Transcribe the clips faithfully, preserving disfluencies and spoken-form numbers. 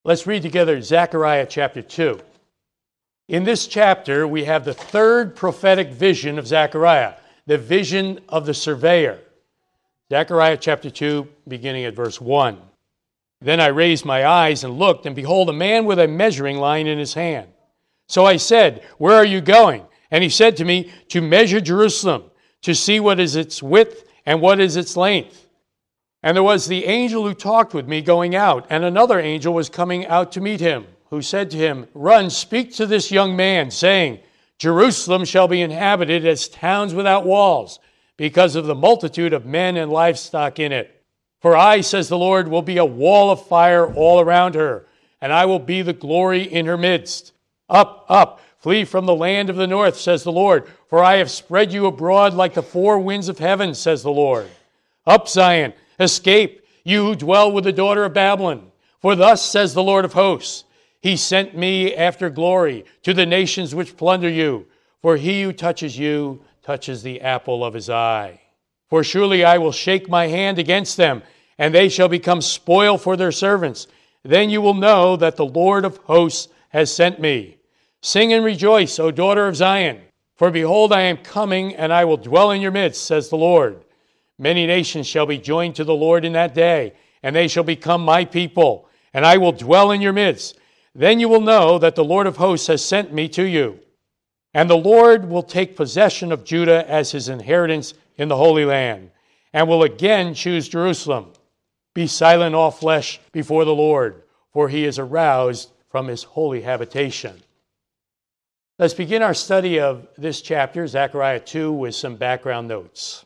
Let's read together Zechariah chapter two. In this chapter, we have the third prophetic vision of Zechariah, the vision of the surveyor. Zechariah chapter two, beginning at verse one. Then I raised my eyes and looked, and behold, a man with a measuring line in his hand. So I said, "Where are you going?" And he said to me, "To measure Jerusalem, to see what is its width and what is its length." And there was the angel who talked with me going out, and another angel was coming out to meet him, who said to him, "Run, speak to this young man, saying, Jerusalem shall be inhabited as towns without walls, because of the multitude of men and livestock in it. For I, says the Lord, will be a wall of fire all around her, and I will be the glory in her midst. Up, up, flee from the land of the north, says the Lord, for I have spread you abroad like the four winds of heaven, says the Lord. Up, Zion, escape, you who dwell with the daughter of Babylon. For thus says the Lord of hosts, He sent me after glory to the nations which plunder you. For he who touches you touches the apple of his eye. For surely I will shake my hand against them, and they shall become spoil for their servants. Then you will know that the Lord of hosts has sent me. Sing and rejoice, O daughter of Zion. For behold, I am coming, and I will dwell in your midst, says the Lord. Many nations shall be joined to the Lord in that day, and they shall become my people, and I will dwell in your midst. Then you will know that the Lord of hosts has sent me to you. And the Lord will take possession of Judah as his inheritance in the Holy Land, and will again choose Jerusalem. Be silent, all flesh, before the Lord, for he is aroused from his holy habitation. Let's begin our study of this chapter, Zechariah two, with some background notes.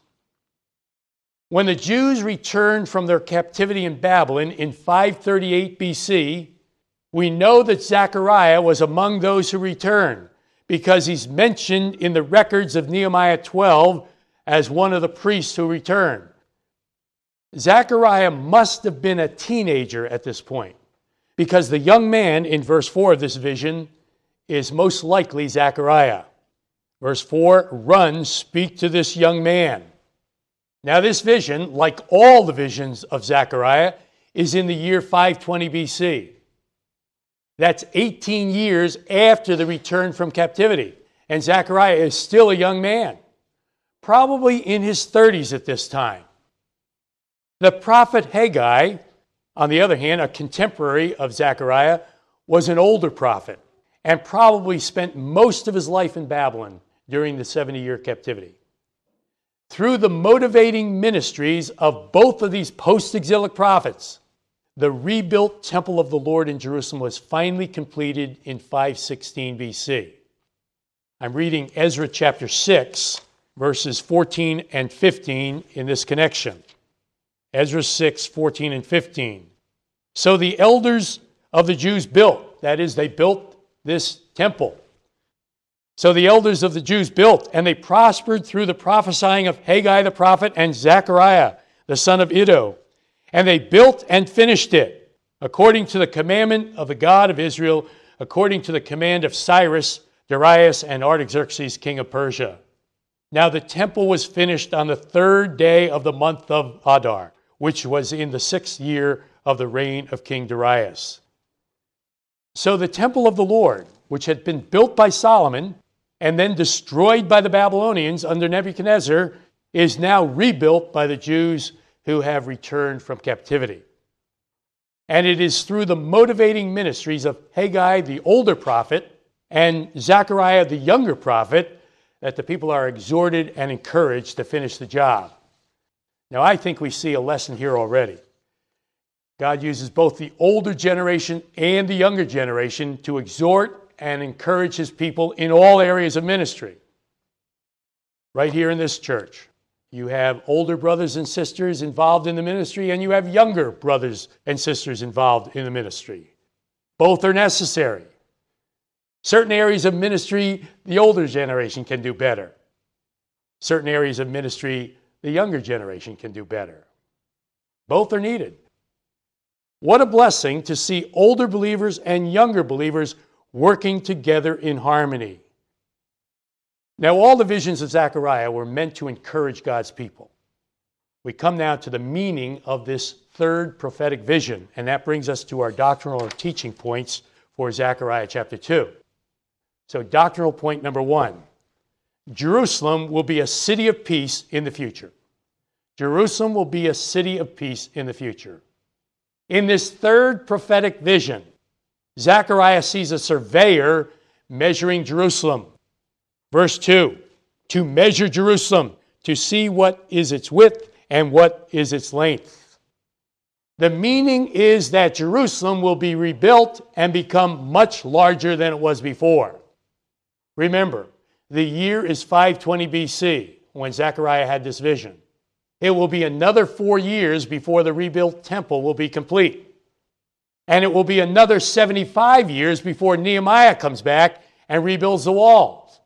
When the Jews returned from their captivity in Babylon in five thirty-eight B C, we know that Zechariah was among those who returned because he's mentioned in the records of Nehemiah twelve as one of the priests who returned. Zechariah must have been a teenager at this point because the young man in verse four of this vision is most likely Zechariah. Verse four, run, speak to this young man. Now this vision, like all the visions of Zechariah, is in the year five twenty B C. That's eighteen years after the return from captivity. And Zechariah is still a young man, probably in his thirties at this time. The prophet Haggai, on the other hand, a contemporary of Zechariah, was an older prophet and probably spent most of his life in Babylon during the seventy-year captivity. Through the motivating ministries of both of these post-exilic prophets, the rebuilt temple of the Lord in Jerusalem was finally completed in five sixteen B C. I'm reading Ezra chapter six, verses fourteen and fifteen in this connection. Ezra six, fourteen and fifteen. So the elders of the Jews built, that is, they built this temple. So the elders of the Jews built, and they prospered through the prophesying of Haggai the prophet and Zechariah, the son of Iddo. And they built and finished it, according to the commandment of the God of Israel, according to the command of Cyrus, Darius, and Artaxerxes, king of Persia. Now the temple was finished on the third day of the month of Adar, which was in the sixth year of the reign of King Darius. So the temple of the Lord, which had been built by Solomon and then destroyed by the Babylonians under Nebuchadnezzar, is now rebuilt by the Jews who have returned from captivity. And it is through the motivating ministries of Haggai, the older prophet, and Zechariah, the younger prophet, that the people are exhorted and encouraged to finish the job. Now, I think we see a lesson here already. God uses both the older generation and the younger generation to exhort and encourage his people in all areas of ministry. Right here in this church, you have older brothers and sisters involved in the ministry, and you have younger brothers and sisters involved in the ministry. Both are necessary. Certain areas of ministry, the older generation can do better. Certain areas of ministry, the younger generation can do better. Both are needed. What a blessing to see older believers and younger believers working together in harmony. Now, all the visions of Zechariah were meant to encourage God's people. We come now to the meaning of this third prophetic vision, and that brings us to our doctrinal or teaching points for Zechariah chapter two. So doctrinal point number one, Jerusalem will be a city of peace in the future. Jerusalem will be a city of peace in the future. In this third prophetic vision, Zechariah sees a surveyor measuring Jerusalem. Verse two, to measure Jerusalem, to see what is its width and what is its length. The meaning is that Jerusalem will be rebuilt and become much larger than it was before. Remember, the year is five twenty B C when Zechariah had this vision. It will be another four years before the rebuilt temple will be complete. And it will be another seventy-five years before Nehemiah comes back and rebuilds the walls.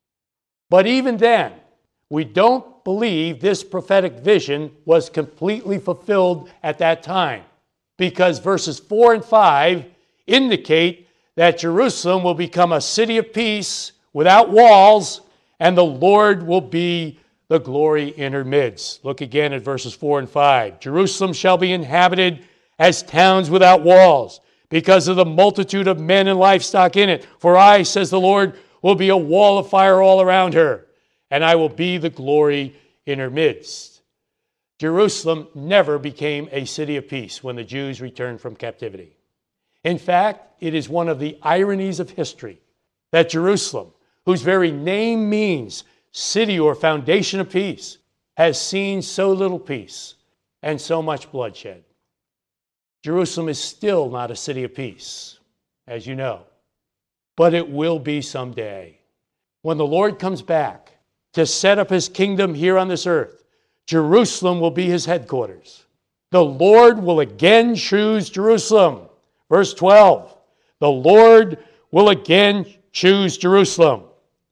But even then, we don't believe this prophetic vision was completely fulfilled at that time, because verses four and five indicate that Jerusalem will become a city of peace without walls, and the Lord will be the glory in her midst. Look again at verses four and five. Jerusalem shall be inhabited as towns without walls, because of the multitude of men and livestock in it. For I, says the Lord, will be a wall of fire all around her, and I will be the glory in her midst. Jerusalem never became a city of peace when the Jews returned from captivity. In fact, it is one of the ironies of history that Jerusalem, whose very name means city or foundation of peace, has seen so little peace and so much bloodshed. Jerusalem is still not a city of peace, as you know, but it will be someday. When the Lord comes back to set up his kingdom here on this earth, Jerusalem will be his headquarters. The Lord will again choose Jerusalem. Verse twelve, the Lord will again choose Jerusalem.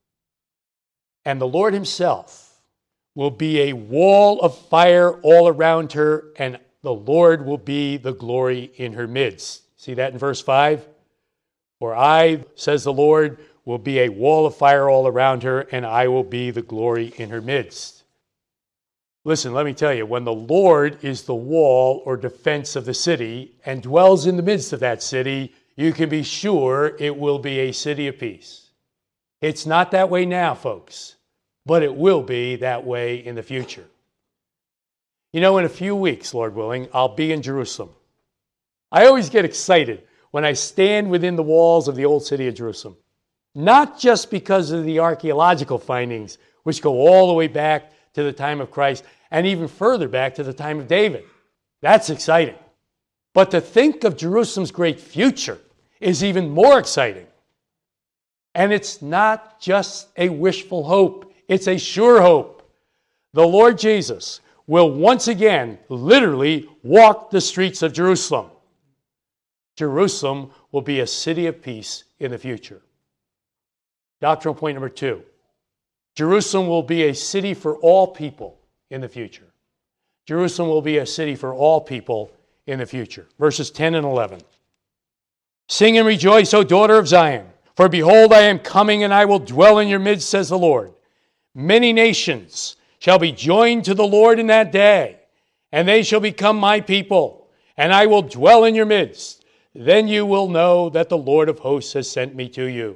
And the Lord himself will be a wall of fire all around her, and the Lord will be the glory in her midst. See that in verse five? For I, says the Lord, will be a wall of fire all around her, and I will be the glory in her midst. Listen, let me tell you, when the Lord is the wall or defense of the city and dwells in the midst of that city, you can be sure it will be a city of peace. It's not that way now, folks, but it will be that way in the future. You know, in a few weeks, Lord willing, I'll be in Jerusalem. I always get excited when I stand within the walls of the old city of Jerusalem, not just because of the archaeological findings, which go all the way back to the time of Christ and even further back to the time of David. That's exciting. But to think of Jerusalem's great future is even more exciting. And it's not just a wishful hope, it's a sure hope. The Lord Jesus will once again literally walk the streets of Jerusalem. Jerusalem will be a city of peace in the future. Doctrinal point number two. Jerusalem will be a city for all people in the future. Jerusalem will be a city for all people in the future. Verses ten and eleven. Sing and rejoice, O daughter of Zion, for behold, I am coming, and I will dwell in your midst, says the Lord. Many nations shall be joined to the Lord in that day, and they shall become my people, and I will dwell in your midst. Then you will know that the Lord of hosts has sent me to you.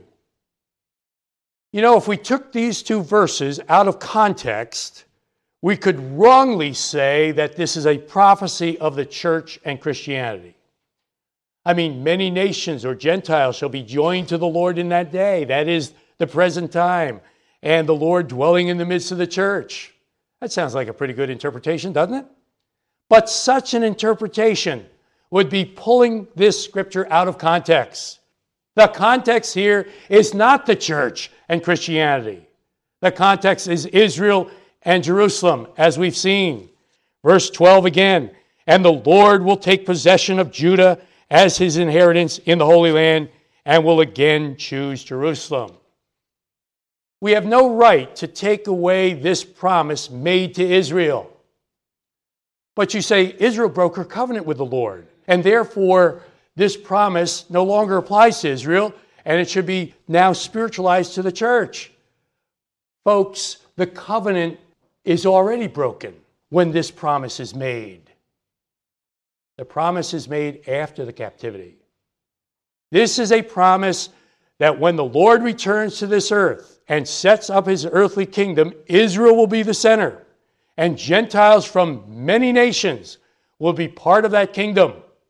You know, if we took these two verses out of context, we could wrongly say that this is a prophecy of the church and Christianity. I mean, many nations or Gentiles shall be joined to the Lord in that day. That is the present time, and the Lord dwelling in the midst of the church. That sounds like a pretty good interpretation, doesn't it? But such an interpretation would be pulling this scripture out of context. The context here is not the church and Christianity. The context is Israel and Jerusalem, as we've seen. Verse twelve again, and the Lord will take possession of Judah as his inheritance in the Holy Land, and will again choose Jerusalem. We have no right to take away this promise made to Israel. But you say, Israel broke her covenant with the Lord, and therefore this promise no longer applies to Israel, and it should be now spiritualized to the church. Folks, the covenant is already broken when this promise is made. The promise is made after the captivity. This is a promise that when the Lord returns to this earth and sets up his earthly kingdom, Israel will be the center, and Gentiles from many nations will be part of that kingdom.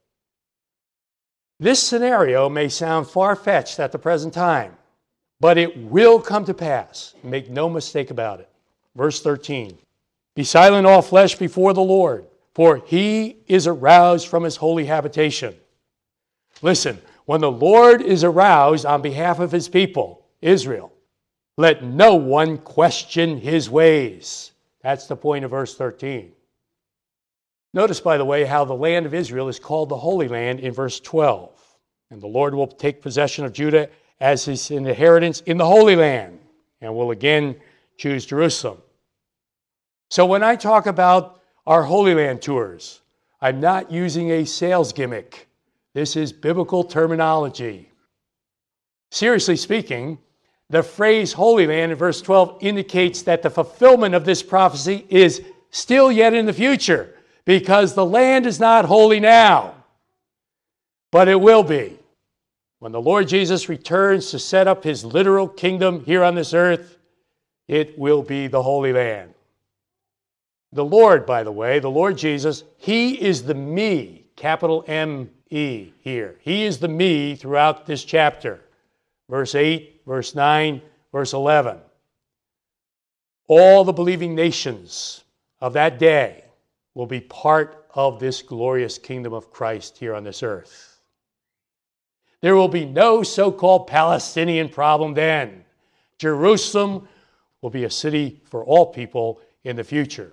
This scenario may sound far-fetched at the present time, but it will come to pass. Make no mistake about it. Verse thirteen, be silent all flesh before the Lord, for he is aroused from his holy habitation. Listen, when the Lord is aroused on behalf of his people, Israel, let no one question his ways. That's the point of verse thirteen. Notice, by the way, how the land of Israel is called the Holy Land in verse twelve. And the Lord will take possession of Judah as his inheritance in the Holy Land, and will again choose Jerusalem. So when I talk about our Holy Land tours, I'm not using a sales gimmick. This is biblical terminology. Seriously speaking, the phrase Holy Land in verse twelve indicates that the fulfillment of this prophecy is still yet in the future, because the land is not holy now, but it will be. When the Lord Jesus returns to set up his literal kingdom here on this earth, it will be the Holy Land. The Lord, by the way, the Lord Jesus, he is the me, capital M E here. He is the me throughout this chapter. Verse eight, verse nine, verse eleven. All the believing nations of that day will be part of this glorious kingdom of Christ here on this earth. There will be no so-called Palestinian problem then. Jerusalem will be a city for all people in the future.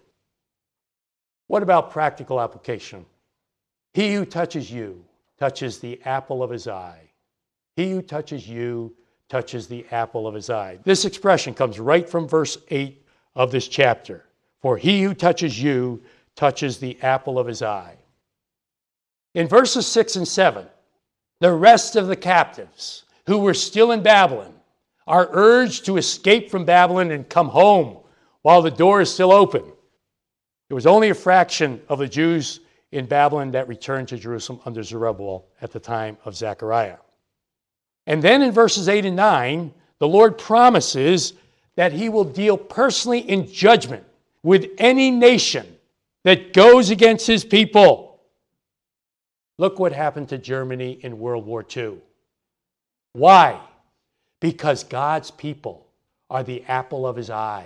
What about practical application? He who touches you touches the apple of his eye. He who touches you touches the apple of his eye. This expression comes right from verse eight of this chapter. For he who touches you touches the apple of his eye. In verses six and seven, the rest of the captives who were still in Babylon are urged to escape from Babylon and come home while the door is still open. It was only a fraction of the Jews in Babylon that returned to Jerusalem under Zerubbabel at the time of Zechariah. And then in verses eight and nine, the Lord promises that he will deal personally in judgment with any nation that goes against his people. Look what happened to Germany in World War Two. Why? Because God's people are the apple of his eye.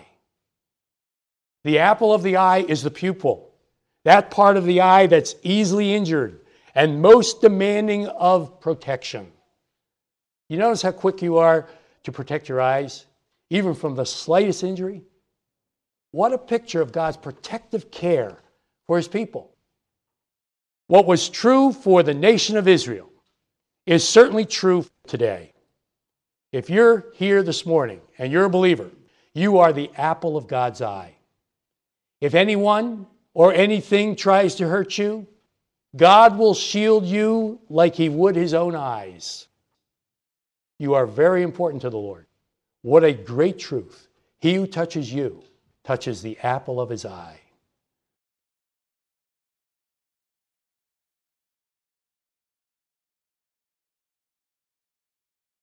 The apple of the eye is the pupil, that part of the eye that's easily injured and most demanding of protection. You notice how quick you are to protect your eyes, even from the slightest injury? What a picture of God's protective care for his people. What was true for the nation of Israel is certainly true today. If you're here this morning and you're a believer, you are the apple of God's eye. If anyone or anything tries to hurt you, God will shield you like he would his own eyes. You are very important to the Lord. What a great truth. He who touches you touches the apple of his eye.